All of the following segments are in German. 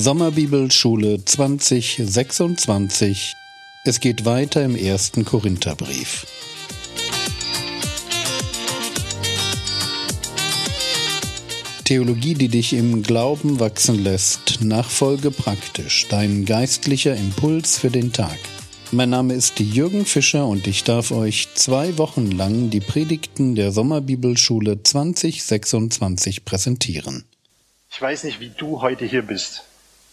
Sommerbibelschule 2026. Es geht weiter im 1. Korintherbrief. Theologie, die dich im Glauben wachsen lässt. Nachfolge praktisch. Dein geistlicher Impuls für den Tag. Mein Name ist Jürgen Fischer und ich darf euch 2 Wochen lang die Predigten der Sommerbibelschule 2026 präsentieren. Ich weiß nicht, wie du heute hier bist.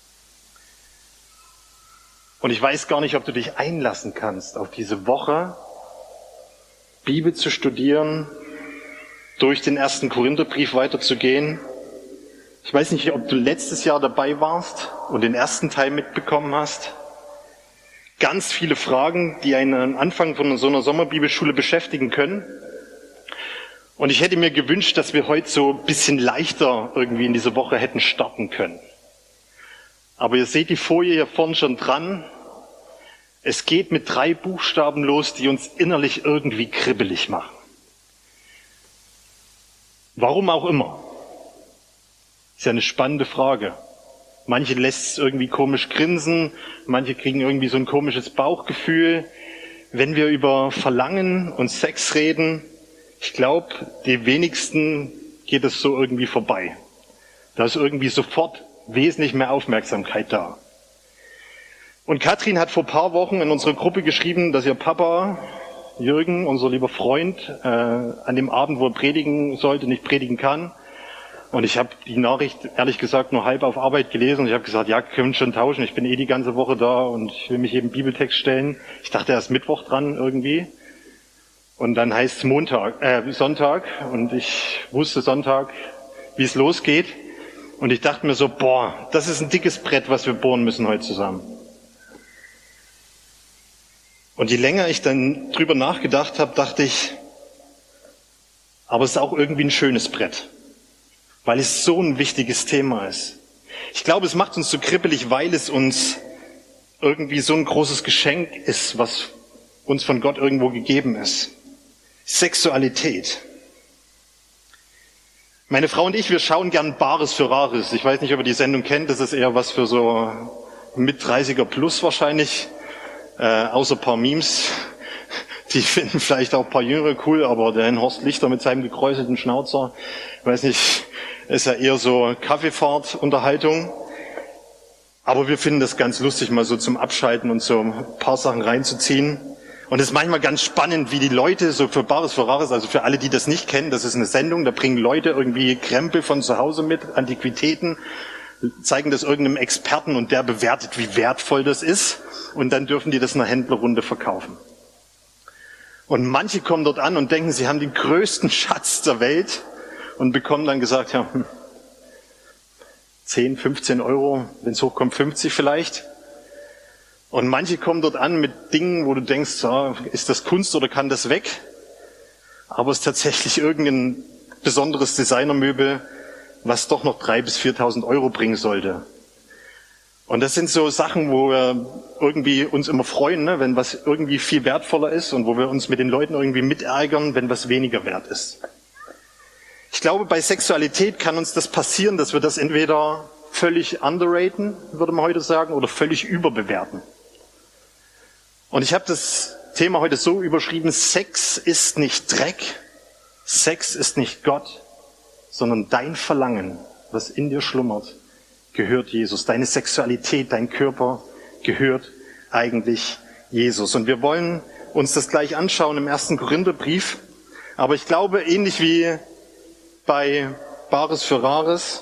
Und ich weiß gar nicht, ob du dich einlassen kannst, auf diese Woche Bibel zu studieren, durch den 1. Korintherbrief weiterzugehen. Ich weiß nicht, ob du letztes Jahr dabei warst und den ersten Teil mitbekommen hast. Ganz viele Fragen, die einen am Anfang von so einer Sommerbibelschule beschäftigen können. Und ich hätte mir gewünscht, dass wir heute so ein bisschen leichter irgendwie in diese Woche hätten starten können. Aber ihr seht die Folie hier vorne schon dran. Es geht mit 3 Buchstaben los, die uns innerlich irgendwie kribbelig machen. Warum auch immer. Ist ja eine spannende Frage. Manche lässt es irgendwie komisch grinsen, manche kriegen irgendwie so ein komisches Bauchgefühl. Wenn wir über Verlangen und Sex reden, ich glaube, die wenigsten geht es so irgendwie vorbei. Da ist irgendwie sofort wesentlich mehr Aufmerksamkeit da. Und Katrin hat vor ein paar Wochen in unsere Gruppe geschrieben, dass ihr Papa, Jürgen, unser lieber Freund, an dem Abend, wo er predigen sollte, nicht predigen kann. Und ich habe die Nachricht, ehrlich gesagt, nur halb auf Arbeit gelesen. Und ich habe gesagt, ja, können wir schon tauschen. Ich bin die ganze Woche da und ich will mich jedem Bibeltext stellen. Ich dachte, er ist Mittwoch dran irgendwie. Und dann heißt es Sonntag. Und ich wusste Sonntag, wie es losgeht. Und ich dachte mir so, das ist ein dickes Brett, was wir bohren müssen heute zusammen. Und je länger ich dann drüber nachgedacht habe, dachte ich, aber es ist auch irgendwie ein schönes Brett, weil es so ein wichtiges Thema ist. Ich glaube, es macht uns so kribbelig, weil es uns irgendwie so ein großes Geschenk ist, was uns von Gott irgendwo gegeben ist. Sexualität. Meine Frau und ich, wir schauen gern Bares für Rares. Ich weiß nicht, ob ihr die Sendung kennt, das ist eher was für so mit 30er plus wahrscheinlich. Außer ein paar Memes, die finden vielleicht auch ein paar Jüngere cool, aber der Herrn Horst Lichter mit seinem gekräuselten Schnauzer, weiß nicht, ist ja eher so Kaffeefahrt-Unterhaltung. Aber wir finden das ganz lustig, mal so zum Abschalten und so ein paar Sachen reinzuziehen. Und es ist manchmal ganz spannend, wie die Leute so für Bares für Rares, also für alle, die das nicht kennen, das ist eine Sendung, da bringen Leute irgendwie Krempel von zu Hause mit, Antiquitäten, zeigen das irgendeinem Experten und der bewertet, wie wertvoll das ist. Und dann dürfen die das in einer Händlerrunde verkaufen. Und manche kommen dort an und denken, sie haben den größten Schatz der Welt und bekommen dann gesagt, 10, 15 Euro, wenn es hochkommt 50 vielleicht. Und manche kommen dort an mit Dingen, wo du denkst, ist das Kunst oder kann das weg? Aber es ist tatsächlich irgendein besonderes Designermöbel, was doch noch 3.000 bis 4.000 Euro bringen sollte. Und das sind so Sachen, wo wir irgendwie uns immer freuen, ne, wenn was irgendwie viel wertvoller ist und wo wir uns mit den Leuten irgendwie mitärgern, wenn was weniger wert ist. Ich glaube, bei Sexualität kann uns das passieren, dass wir das entweder völlig underraten, würde man heute sagen, oder völlig überbewerten. Und ich habe das Thema heute so überschrieben, Sex ist nicht Dreck, Sex ist nicht Gott, sondern dein Verlangen, was in dir schlummert, gehört Jesus. Deine Sexualität, dein Körper gehört eigentlich Jesus. Und wir wollen uns das gleich anschauen im 1. Korintherbrief. Aber ich glaube, ähnlich wie bei Bares für Rares,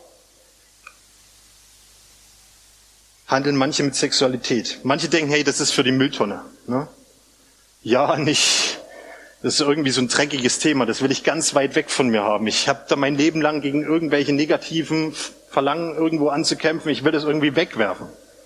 handeln manche mit Sexualität. Manche denken, hey, das ist für die Mülltonne. Ne? Ja, nicht. Das ist irgendwie so ein dreckiges Thema. Das will ich ganz weit weg von mir haben. Ich habe da mein Leben lang gegen irgendwelche negativen Verlangen irgendwo anzukämpfen. Ich will das irgendwie wegwerfen.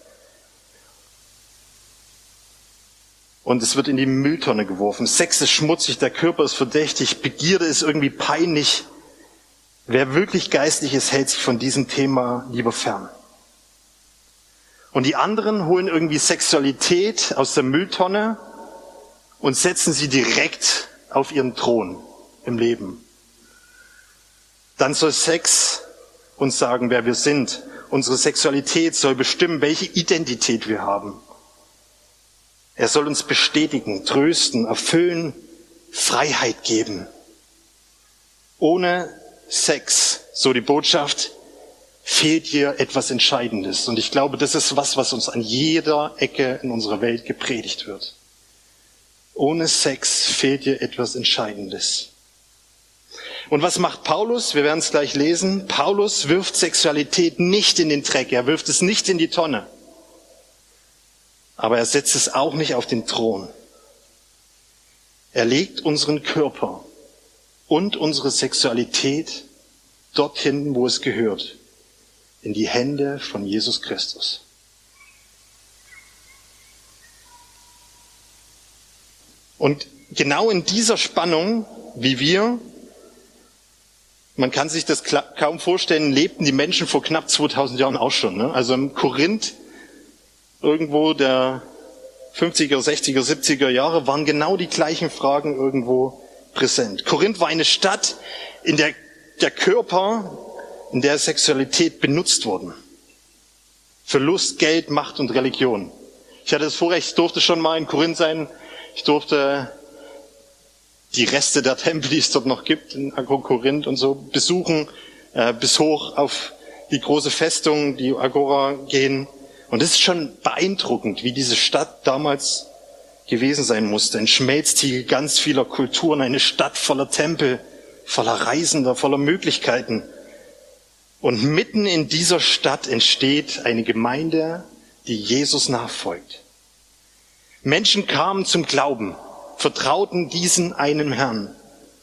Und es wird in die Mülltonne geworfen. Sex ist schmutzig, der Körper ist verdächtig, Begierde ist irgendwie peinlich. Wer wirklich geistlich ist, hält sich von diesem Thema lieber fern. Und die anderen holen irgendwie Sexualität aus der Mülltonne und setzen sie direkt auf ihren Thron im Leben. Dann soll Sex uns sagen, wer wir sind unsere Sexualität soll bestimmen, welche Identität wir haben. Er soll uns bestätigen, trösten, erfüllen, Freiheit geben. Ohne Sex, so die Botschaft, fehlt hier etwas Entscheidendes. Und ich glaube, das ist was uns an jeder Ecke in unserer Welt gepredigt wird. Ohne Sex fehlt hier etwas Entscheidendes. Und was macht Paulus? Wir werden es gleich lesen. Paulus wirft Sexualität nicht in den Dreck, er wirft es nicht in die Tonne. Aber er setzt es auch nicht auf den Thron. Er legt unseren Körper und unsere Sexualität dorthin, wo es gehört, in die Hände von Jesus Christus. Und genau in dieser Spannung, wie wir, man kann sich das kaum vorstellen, lebten die Menschen vor knapp 2000 Jahren auch schon. Ne? Also im Korinth, irgendwo der 50er, 60er, 70er Jahre, waren genau die gleichen Fragen irgendwo präsent. Korinth war eine Stadt, in der der Körper, in der Sexualität benutzt wurden. Für Lust, Geld, Macht und Religion. Ich hatte das Vorrecht, ich durfte schon mal in Korinth sein. Ich durfte die Reste der Tempel, die es dort noch gibt, in Korinth und so, besuchen, bis hoch auf die große Festung, die Agora gehen. Und es ist schon beeindruckend, wie diese Stadt damals gewesen sein musste. Ein Schmelztiegel ganz vieler Kulturen, eine Stadt voller Tempel, voller Reisender, voller Möglichkeiten. Und mitten in dieser Stadt entsteht eine Gemeinde, die Jesus nachfolgt. Menschen kamen zum Glauben, vertrauten diesen einen Herrn.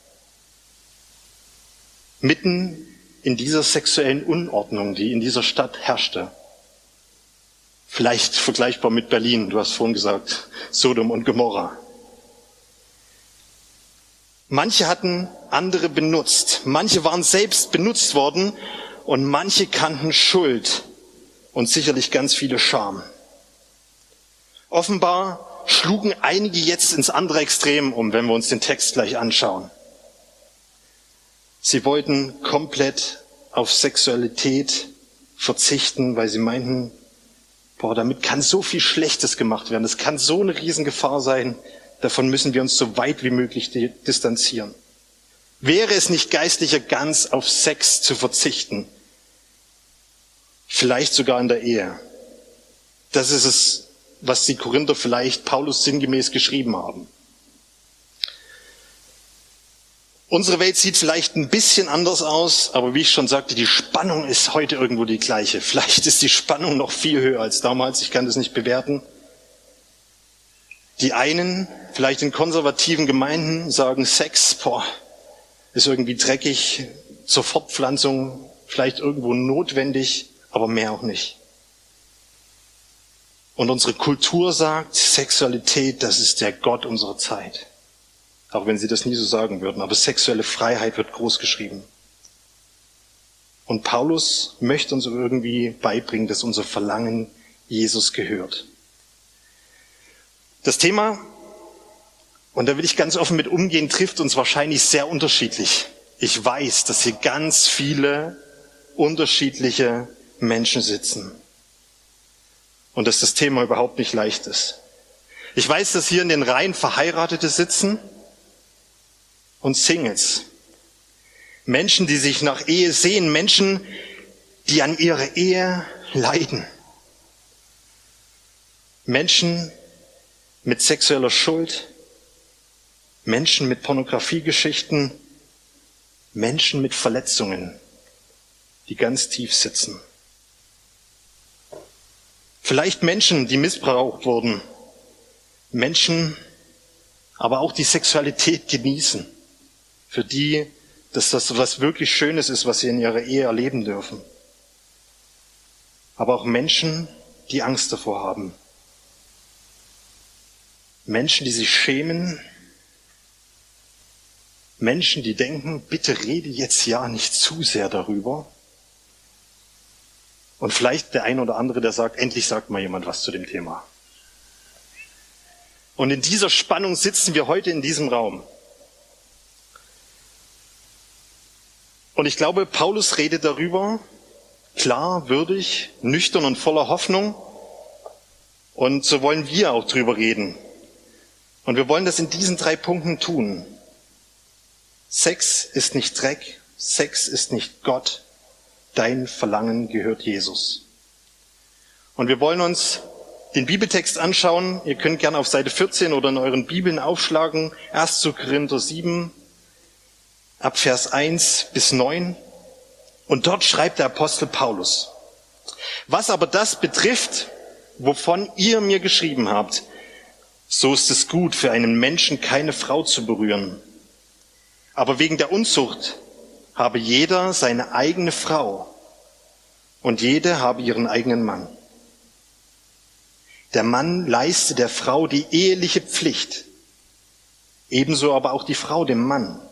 Mitten in dieser sexuellen Unordnung, die in dieser Stadt herrschte. Vielleicht vergleichbar mit Berlin, du hast vorhin gesagt, Sodom und Gomorra. Manche hatten andere benutzt, manche waren selbst benutzt worden und manche kannten Schuld und sicherlich ganz viele Scham. Offenbar schlugen einige jetzt ins andere Extrem um, wenn wir uns den Text gleich anschauen. Sie wollten komplett auf Sexualität verzichten, weil sie meinten, damit kann so viel Schlechtes gemacht werden, das kann so eine Riesengefahr sein, davon müssen wir uns so weit wie möglich distanzieren. Wäre es nicht geistlicher, ganz auf Sex zu verzichten? Vielleicht sogar in der Ehe. Das ist es, was die Korinther vielleicht Paulus sinngemäß geschrieben haben. Unsere Welt sieht vielleicht ein bisschen anders aus, aber wie ich schon sagte, die Spannung ist heute irgendwo die gleiche. Vielleicht ist die Spannung noch viel höher als damals, ich kann das nicht bewerten. Die einen, vielleicht in konservativen Gemeinden, sagen, Sex, ist irgendwie dreckig, zur Fortpflanzung vielleicht irgendwo notwendig, aber mehr auch nicht. Und unsere Kultur sagt, Sexualität, das ist der Gott unserer Zeit. Auch wenn sie das nie so sagen würden. Aber sexuelle Freiheit wird groß geschrieben. Und Paulus möchte uns irgendwie beibringen, dass unser Verlangen Jesus gehört. Das Thema, und da will ich ganz offen mit umgehen, trifft uns wahrscheinlich sehr unterschiedlich. Ich weiß, dass hier ganz viele unterschiedliche Menschen sitzen. Und dass das Thema überhaupt nicht leicht ist. Ich weiß, dass hier in den Reihen Verheiratete sitzen und Singles. Menschen, die sich nach Ehe sehen, Menschen, die an ihrer Ehe leiden. Menschen mit sexueller Schuld, Menschen mit Pornografiegeschichten, Menschen mit Verletzungen, die ganz tief sitzen. Vielleicht Menschen, die missbraucht wurden, Menschen, aber auch die Sexualität genießen, für die, dass das was wirklich Schönes ist, was sie in ihrer Ehe erleben dürfen. Aber auch Menschen, die Angst davor haben. Menschen, die sich schämen. Menschen, die denken, bitte rede jetzt ja nicht zu sehr darüber. Und vielleicht der ein oder andere, der sagt, endlich sagt mal jemand was zu dem Thema. Und in dieser Spannung sitzen wir heute in diesem Raum. Und ich glaube, Paulus redet darüber, klar, würdig, nüchtern und voller Hoffnung. Und so wollen wir auch drüber reden. Und wir wollen das in diesen 3 Punkten tun. Sex ist nicht Dreck, Sex ist nicht Gott, dein Verlangen gehört Jesus. Und wir wollen uns den Bibeltext anschauen. Ihr könnt gerne auf Seite 14 oder in euren Bibeln aufschlagen. 1. Korinther 7, ab Vers 1 bis 9. Und dort schreibt der Apostel Paulus: Was aber das betrifft, wovon ihr mir geschrieben habt, so ist es gut, für einen Menschen keine Frau zu berühren. Aber wegen der Unzucht habe jeder seine eigene Frau und jede habe ihren eigenen Mann. Der Mann leiste der Frau die eheliche Pflicht, ebenso aber auch die Frau dem Mann.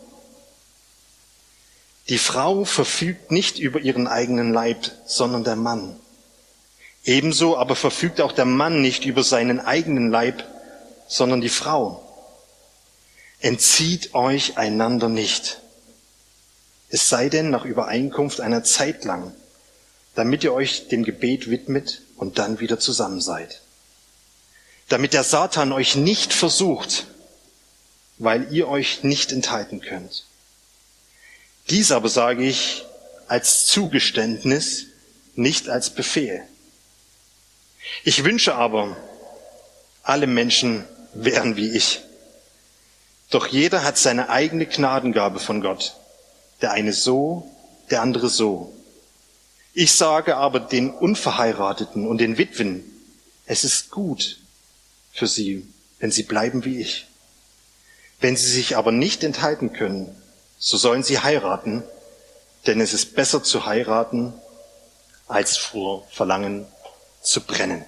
Die Frau verfügt nicht über ihren eigenen Leib, sondern der Mann. Ebenso aber verfügt auch der Mann nicht über seinen eigenen Leib, sondern die Frau. Entzieht euch einander nicht, es sei denn nach Übereinkunft einer Zeit lang, damit ihr euch dem Gebet widmet und dann wieder zusammen seid. Damit der Satan euch nicht versucht, weil ihr euch nicht enthalten könnt. Dies aber sage ich als Zugeständnis, nicht als Befehl. Ich wünsche aber, alle Menschen wären wie ich. Doch jeder hat seine eigene Gnadengabe von Gott. Der eine so, der andere so. Ich sage aber den Unverheirateten und den Witwen, es ist gut für sie, wenn sie bleiben wie ich. Wenn sie sich aber nicht enthalten können, so sollen sie heiraten, denn es ist besser zu heiraten, als vor Verlangen zu brennen.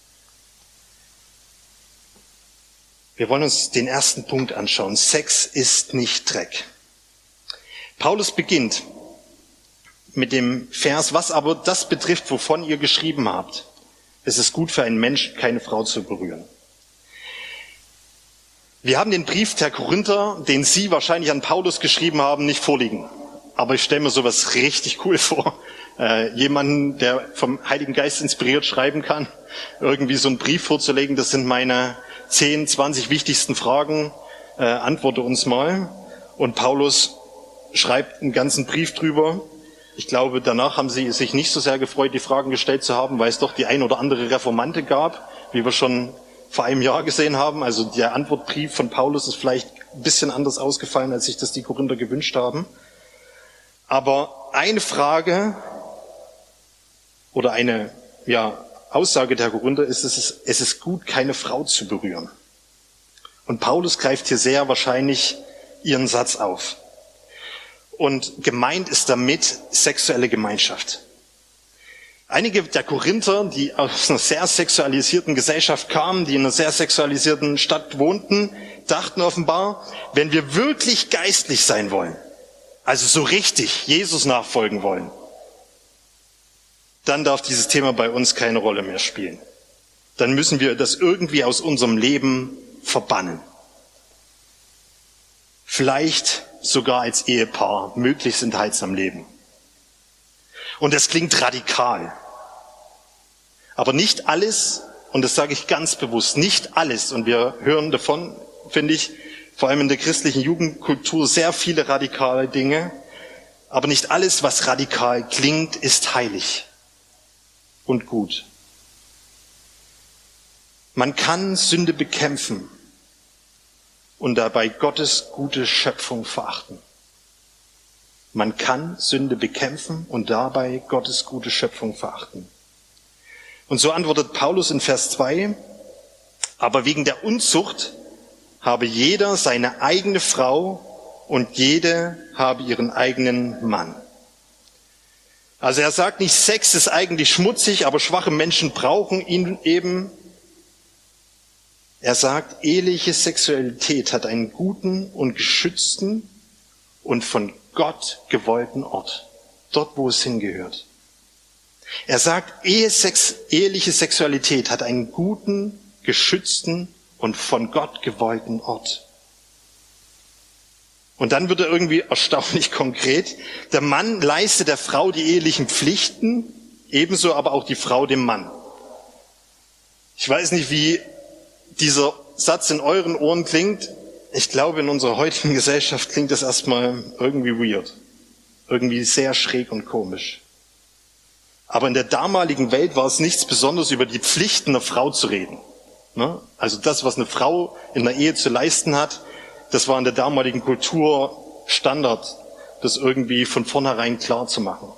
Wir wollen uns den ersten Punkt anschauen. Sex ist nicht Dreck. Paulus beginnt mit dem Vers, was aber das betrifft, wovon ihr geschrieben habt. Es ist gut für einen Menschen, keine Frau zu berühren. Wir haben den Brief der Korinther, den Sie wahrscheinlich an Paulus geschrieben haben, nicht vorliegen. Aber ich stelle mir sowas richtig cool vor. Jemanden, der vom Heiligen Geist inspiriert schreiben kann, irgendwie so einen Brief vorzulegen, das sind meine 10, 20 wichtigsten Fragen, antworte uns mal. Und Paulus schreibt einen ganzen Brief drüber. Ich glaube, danach haben sie sich nicht so sehr gefreut, die Fragen gestellt zu haben, weil es doch die ein oder andere Reformante gab, wie wir schon vor einem Jahr gesehen haben. Also der Antwortbrief von Paulus ist vielleicht ein bisschen anders ausgefallen, als sich das die Korinther gewünscht haben. Aber eine Frage oder eine Aussage der Korinther ist, es ist gut, keine Frau zu berühren. Und Paulus greift hier sehr wahrscheinlich ihren Satz auf. Und gemeint ist damit sexuelle Gemeinschaft. Einige der Korinther, die aus einer sehr sexualisierten Gesellschaft kamen, die in einer sehr sexualisierten Stadt wohnten, dachten offenbar, wenn wir wirklich geistlich sein wollen, also so richtig Jesus nachfolgen wollen, dann darf dieses Thema bei uns keine Rolle mehr spielen. Dann müssen wir das irgendwie aus unserem Leben verbannen. Vielleicht sogar als Ehepaar möglichst enthaltsam leben. Und das klingt radikal. Aber nicht alles, und das sage ich ganz bewusst, nicht alles, und wir hören davon, finde ich, vor allem in der christlichen Jugendkultur sehr viele radikale Dinge, aber nicht alles, was radikal klingt, ist heilig und gut. Man kann Sünde bekämpfen und dabei Gottes gute Schöpfung verachten. Man kann Sünde bekämpfen und dabei Gottes gute Schöpfung verachten. Und so antwortet Paulus in Vers 2, aber wegen der Unzucht habe jeder seine eigene Frau und jede habe ihren eigenen Mann. Also er sagt nicht, Sex ist eigentlich schmutzig, aber schwache Menschen brauchen ihn eben. Er sagt, eheliche Sexualität hat einen guten und geschützten und von Gott gewollten Ort, dort wo es hingehört. Er sagt, eheliche Sexualität hat einen guten, geschützten und von Gott gewollten Ort. Und dann wird er irgendwie erstaunlich konkret. Der Mann leistet der Frau die ehelichen Pflichten, Ebenso aber auch die Frau dem Mann. Ich weiß nicht, wie dieser Satz in euren Ohren klingt. Ich glaube, in unserer heutigen Gesellschaft klingt das erstmal irgendwie weird. Irgendwie sehr schräg und komisch. Aber in der damaligen Welt war es nichts Besonderes, über die Pflichten einer Frau zu reden. Also das, was eine Frau in der Ehe zu leisten hat, das war in der damaligen Kultur Standard, das irgendwie von vornherein klar zu machen.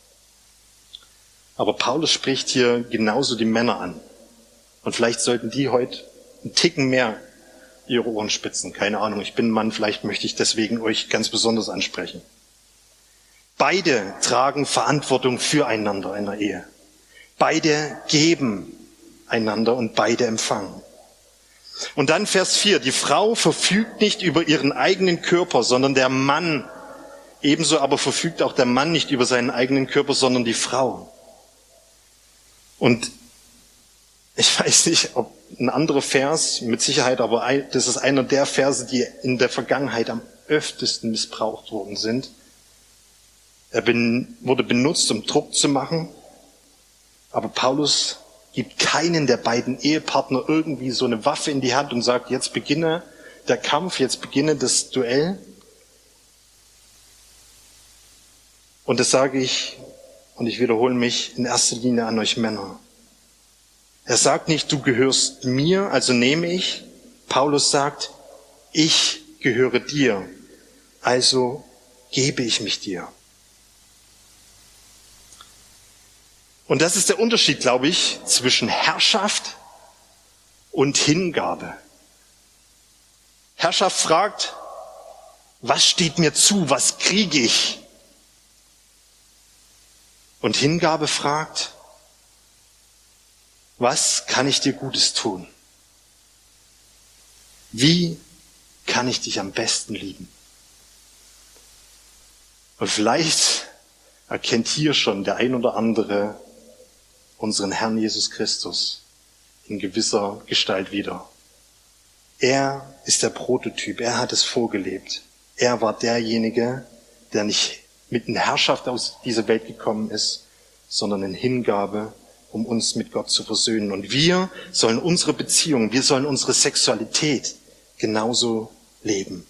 Aber Paulus spricht hier genauso die Männer an. Und vielleicht sollten die heute einen Ticken mehr ihre Ohren spitzen. Keine Ahnung, ich bin ein Mann, vielleicht möchte ich deswegen euch ganz besonders ansprechen. Beide tragen Verantwortung füreinander in der Ehe. Beide geben einander und beide empfangen. Und dann Vers 4, die Frau verfügt nicht über ihren eigenen Körper, sondern der Mann. Ebenso aber verfügt auch der Mann nicht über seinen eigenen Körper, sondern die Frau. Und ich weiß nicht, ob ein anderer Vers, mit Sicherheit, aber das ist einer der Verse, die in der Vergangenheit am öftesten missbraucht worden sind. Er wurde benutzt, um Druck zu machen, aber Paulus gibt keinen der beiden Ehepartner irgendwie so eine Waffe in die Hand und sagt, jetzt beginne der Kampf, jetzt beginne das Duell. Und das sage ich, und ich wiederhole mich, in erster Linie an euch Männer. Er sagt nicht, du gehörst mir, also nehme ich. Paulus sagt, ich gehöre dir, also gebe ich mich dir. Und das ist der Unterschied, glaube ich, zwischen Herrschaft und Hingabe. Herrschaft fragt, was steht mir zu, was kriege ich? Und Hingabe fragt, was kann ich dir Gutes tun? Wie kann ich dich am besten lieben? Und vielleicht erkennt hier schon der ein oder andere unseren Herrn Jesus Christus in gewisser Gestalt wieder. Er ist der Prototyp, er hat es vorgelebt. Er war derjenige, der nicht mit einer Herrschaft aus dieser Welt gekommen ist, sondern in Hingabe, um uns mit Gott zu versöhnen. Und wir sollen unsere Beziehung, wir sollen unsere Sexualität genauso leben.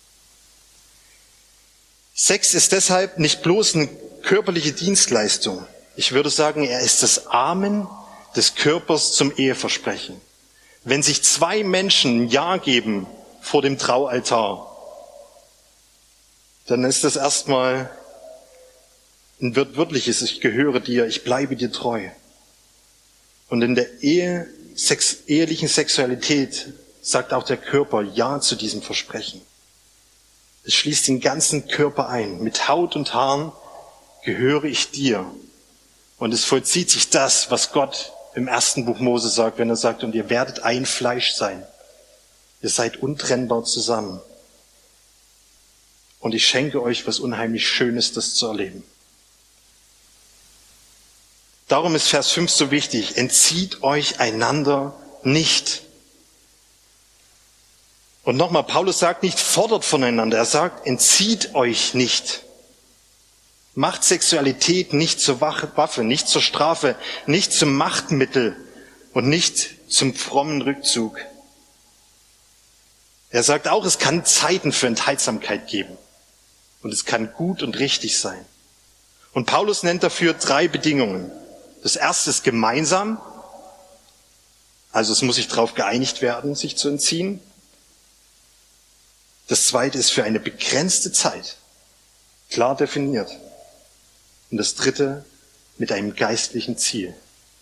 Sex ist deshalb nicht bloß eine körperliche Dienstleistung. Ich würde sagen, er ist das Amen des Körpers zum Eheversprechen. Wenn sich zwei Menschen ein Ja geben vor dem Traualtar, dann ist das erstmal ein wörtliches, ich gehöre dir, ich bleibe dir treu. Und in der ehelichen Sexualität sagt auch der Körper Ja zu diesem Versprechen. Es schließt den ganzen Körper ein. Mit Haut und Haaren gehöre ich dir. Und es vollzieht sich das, was Gott im ersten Buch Mose sagt, wenn er sagt, und ihr werdet ein Fleisch sein. Ihr seid untrennbar zusammen. Und ich schenke euch was unheimlich Schönes, das zu erleben. Darum ist Vers 5 so wichtig. Entzieht euch einander nicht. Und nochmal, Paulus sagt nicht, fordert voneinander. Er sagt, entzieht euch nicht. Macht Sexualität nicht zur Waffe, nicht zur Strafe, nicht zum Machtmittel und nicht zum frommen Rückzug. Er sagt auch, es kann Zeiten für Enthaltsamkeit geben. Und es kann gut und richtig sein. Und Paulus nennt dafür 3 Bedingungen. Das erste ist gemeinsam. Also es muss sich darauf geeinigt werden, sich zu entziehen. Das zweite ist für eine begrenzte Zeit. Klar definiert. Und das dritte mit einem geistlichen Ziel.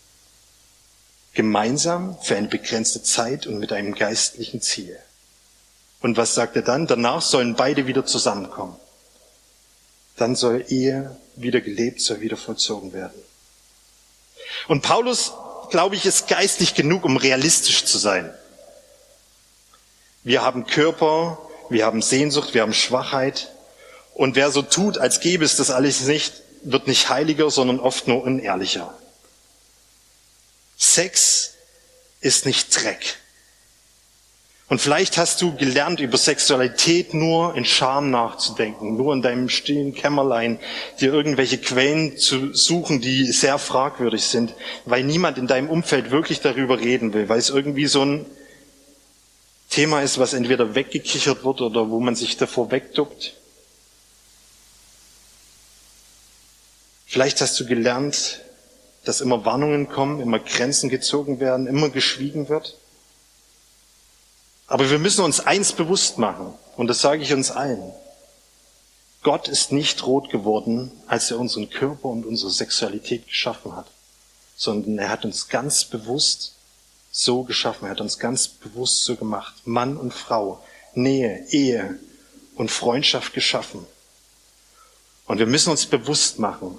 Gemeinsam für eine begrenzte Zeit und mit einem geistlichen Ziel. Und was sagt er dann? Danach sollen beide wieder zusammenkommen. Dann soll Ehe wieder gelebt, soll wieder vollzogen werden. Und Paulus, glaube ich, ist geistlich genug, um realistisch zu sein. Wir haben Körper, wir haben Sehnsucht, wir haben Schwachheit. Und wer so tut, als gäbe es das alles nicht, wird nicht heiliger, sondern oft nur unehrlicher. Sex ist nicht Dreck. Und vielleicht hast du gelernt, über Sexualität nur in Scham nachzudenken, nur in deinem stillen Kämmerlein dir irgendwelche Quellen zu suchen, die sehr fragwürdig sind, weil niemand in deinem Umfeld wirklich darüber reden will, weil es irgendwie so ein Thema ist, was entweder weggekichert wird oder wo man sich davor wegduckt. Vielleicht hast du gelernt, dass immer Warnungen kommen, immer Grenzen gezogen werden, immer geschwiegen wird. Aber wir müssen uns eins bewusst machen, und das sage ich uns allen. Gott ist nicht rot geworden, als er unseren Körper und unsere Sexualität geschaffen hat, sondern er hat uns ganz bewusst so geschaffen, er hat uns ganz bewusst so gemacht. Mann und Frau, Nähe, Ehe und Freundschaft geschaffen. Und wir müssen uns bewusst machen,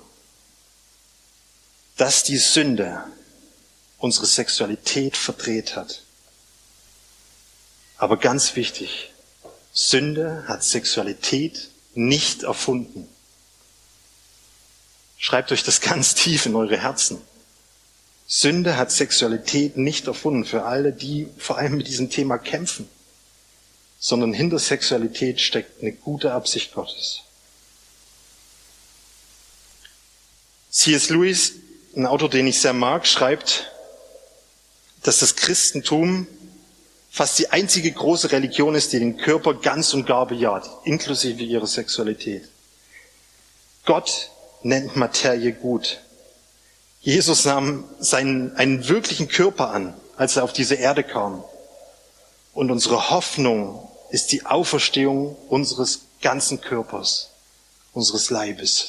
dass die Sünde unsere Sexualität verdreht hat. Aber ganz wichtig, Sünde hat Sexualität nicht erfunden. Schreibt euch das ganz tief in eure Herzen. Sünde hat Sexualität nicht erfunden für alle, die vor allem mit diesem Thema kämpfen, sondern hinter Sexualität steckt eine gute Absicht Gottes. C.S. Lewis, ein Autor, den ich sehr mag, schreibt, dass das Christentum fast die einzige große Religion ist, die den Körper ganz und gar bejaht, inklusive ihrer Sexualität. Gott nennt Materie gut. Jesus nahm einen wirklichen Körper an, als er auf diese Erde kam. Und unsere Hoffnung ist die Auferstehung unseres ganzen Körpers, unseres Leibes.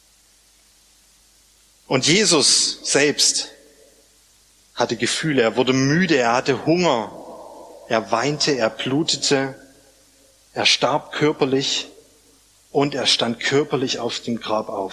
Und Jesus selbst hatte Gefühle, er wurde müde, er hatte Hunger, er weinte, er blutete, er starb körperlich und er stand körperlich auf dem Grab auf.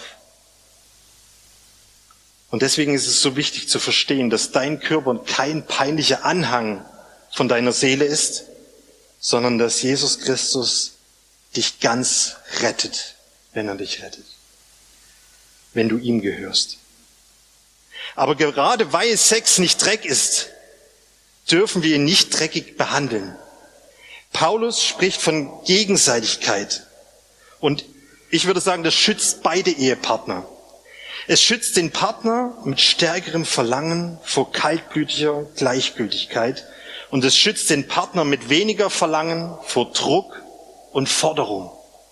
Und deswegen ist es so wichtig zu verstehen, dass dein Körper kein peinlicher Anhang von deiner Seele ist, sondern dass Jesus Christus dich ganz rettet, wenn er dich rettet, wenn du ihm gehörst. Aber gerade weil Sex nicht Dreck ist, dürfen wir ihn nicht dreckig behandeln. Paulus spricht von Gegenseitigkeit. Und ich würde sagen, das schützt beide Ehepartner. Es schützt den Partner mit stärkerem Verlangen vor kaltblütiger Gleichgültigkeit. Und es schützt den Partner mit weniger Verlangen vor Druck und Forderung.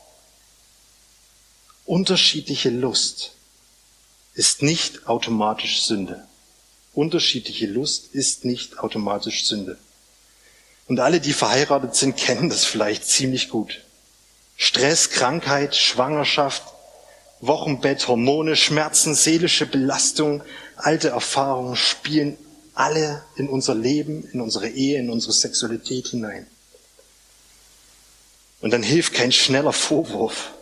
Unterschiedliche Lust ist nicht automatisch Sünde. Unterschiedliche Lust ist nicht automatisch Sünde. Und alle, die verheiratet sind, kennen das vielleicht ziemlich gut. Stress, Krankheit, Schwangerschaft, Wochenbett, Hormone, Schmerzen, seelische Belastung, alte Erfahrungen spielen alle in unser Leben, in unsere Ehe, in unsere Sexualität hinein. Und dann hilft kein schneller Vorwurf.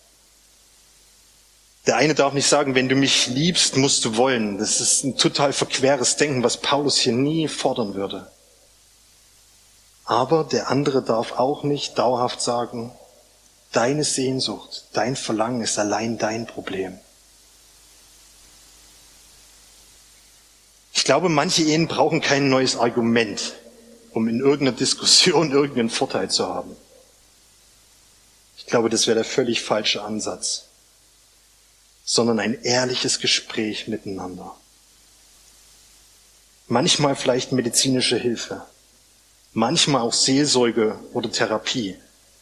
Der eine darf nicht sagen, wenn du mich liebst, musst du wollen. Das ist ein total verqueres Denken, was Paulus hier nie fordern würde. Aber der andere darf auch nicht dauerhaft sagen, deine Sehnsucht, dein Verlangen ist allein dein Problem. Ich glaube, manche Ehen brauchen kein neues Argument, um in irgendeiner Diskussion irgendeinen Vorteil zu haben. Ich glaube, das wäre der völlig falsche Ansatz. Sondern ein ehrliches Gespräch miteinander. Manchmal vielleicht medizinische Hilfe, manchmal auch Seelsorge oder Therapie.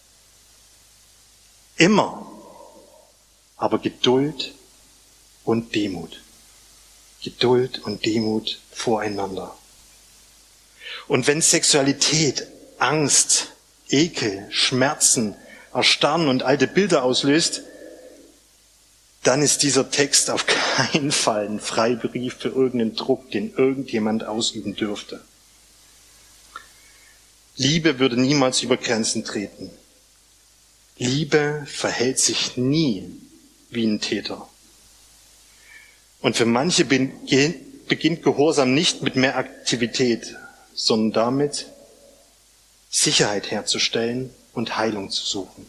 Immer, aber Geduld und Demut. Geduld und Demut voreinander. Und wenn Sexualität Angst, Ekel, Schmerzen, Erstarren und alte Bilder auslöst, dann ist dieser Text auf keinen Fall ein Freibrief für irgendeinen Druck, den irgendjemand ausüben dürfte. Liebe würde niemals über Grenzen treten. Liebe verhält sich nie wie ein Täter. Und für manche beginnt Gehorsam nicht mit mehr Aktivität, sondern damit, Sicherheit herzustellen und Heilung zu suchen.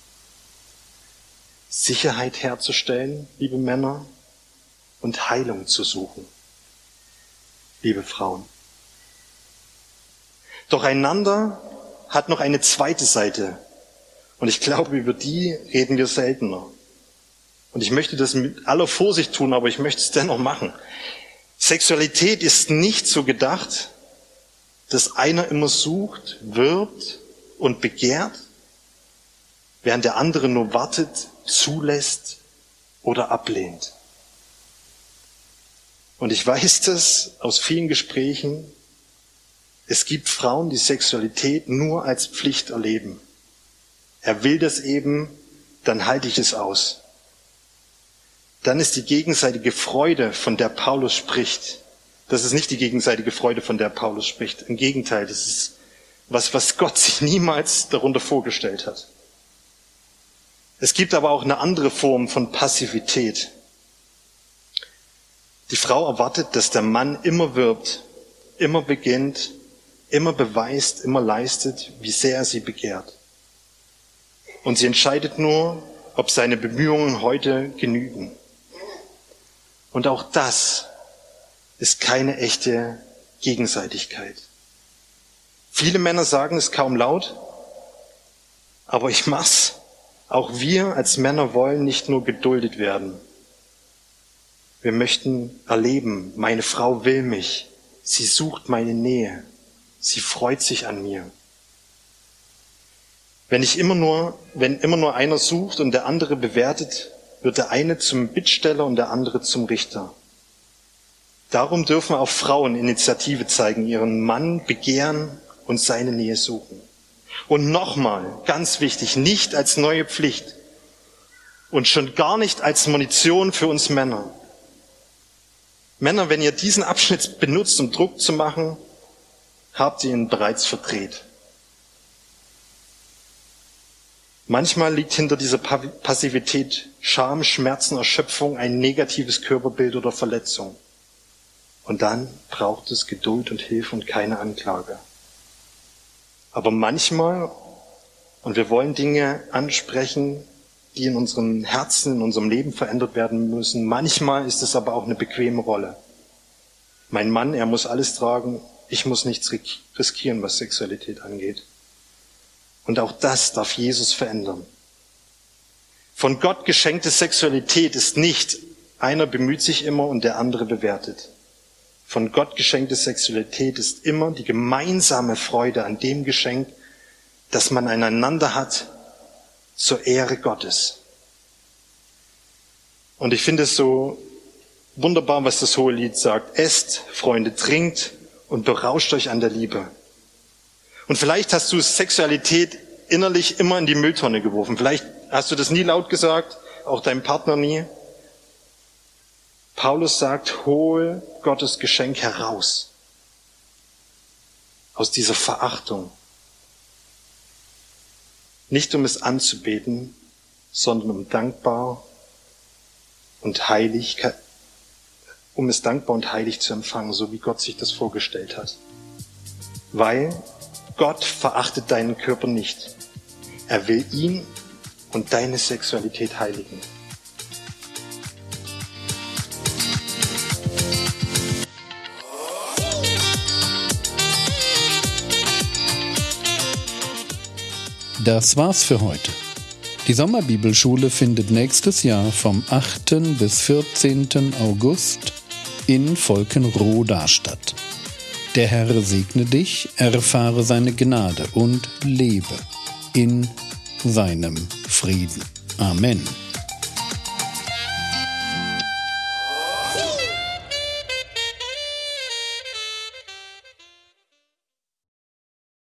Sicherheit herzustellen, liebe Männer, und Heilung zu suchen, liebe Frauen. Doch einander hat noch eine zweite Seite. Und ich glaube, über die reden wir seltener. Und ich möchte das mit aller Vorsicht tun, aber ich möchte es dennoch machen. Sexualität ist nicht so gedacht, dass einer immer sucht, wirbt und begehrt, während der andere nur wartet, zulässt oder ablehnt. Und ich weiß das aus vielen Gesprächen. Es gibt Frauen, die Sexualität nur als Pflicht erleben. Er will das eben, dann halte ich es aus. Dann ist die gegenseitige Freude, von der Paulus spricht, das ist nicht die gegenseitige Freude, von der Paulus spricht. Im Gegenteil, das ist was Gott sich niemals darunter vorgestellt hat. Es gibt aber auch eine andere Form von Passivität. Die Frau erwartet, dass der Mann immer wirbt, immer beginnt, immer beweist, immer leistet, wie sehr er sie begehrt. Und sie entscheidet nur, ob seine Bemühungen heute genügen. Und auch das ist keine echte Gegenseitigkeit. Viele Männer sagen es kaum laut, aber ich mach's. Auch wir als Männer wollen nicht nur geduldet werden. Wir möchten erleben, meine Frau will mich. Sie sucht meine Nähe. Sie freut sich an mir. Wenn immer nur einer sucht und der andere bewertet, wird der eine zum Bittsteller und der andere zum Richter. Darum dürfen auch Frauen Initiative zeigen, ihren Mann begehren und seine Nähe suchen. Und nochmal, ganz wichtig, nicht als neue Pflicht und schon gar nicht als Munition für uns Männer. Männer, wenn ihr diesen Abschnitt benutzt, um Druck zu machen, habt ihr ihn bereits verdreht. Manchmal liegt hinter dieser Passivität Scham, Schmerzen, Erschöpfung, ein negatives Körperbild oder Verletzung. Und dann braucht es Geduld und Hilfe und keine Anklage. Aber manchmal, und wir wollen Dinge ansprechen, die in unserem Herzen, in unserem Leben verändert werden müssen, manchmal ist es aber auch eine bequeme Rolle. Mein Mann, er muss alles tragen, ich muss nichts riskieren, was Sexualität angeht. Und auch das darf Jesus verändern. Von Gott geschenkte Sexualität ist nicht, einer bemüht sich immer und der andere bewertet. Von Gott geschenkte Sexualität ist immer die gemeinsame Freude an dem Geschenk, das man einander hat, zur Ehre Gottes. Und ich finde es so wunderbar, was das Hohelied sagt. Esst, Freunde, trinkt und berauscht euch an der Liebe. Und vielleicht hast du Sexualität innerlich immer in die Mülltonne geworfen. Vielleicht hast du das nie laut gesagt, auch deinem Partner nie. Paulus sagt, hol Gottes Geschenk heraus. Aus dieser Verachtung. Nicht um es anzubeten, sondern um es dankbar und heilig zu empfangen, so wie Gott sich das vorgestellt hat. Weil Gott verachtet deinen Körper nicht. Er will ihn und deine Sexualität heiligen. Das war's für heute. Die Sommerbibelschule findet nächstes Jahr vom 8. bis 14. August in Volkenroda statt. Der Herr segne dich, erfahre seine Gnade und lebe in seinem Frieden. Amen.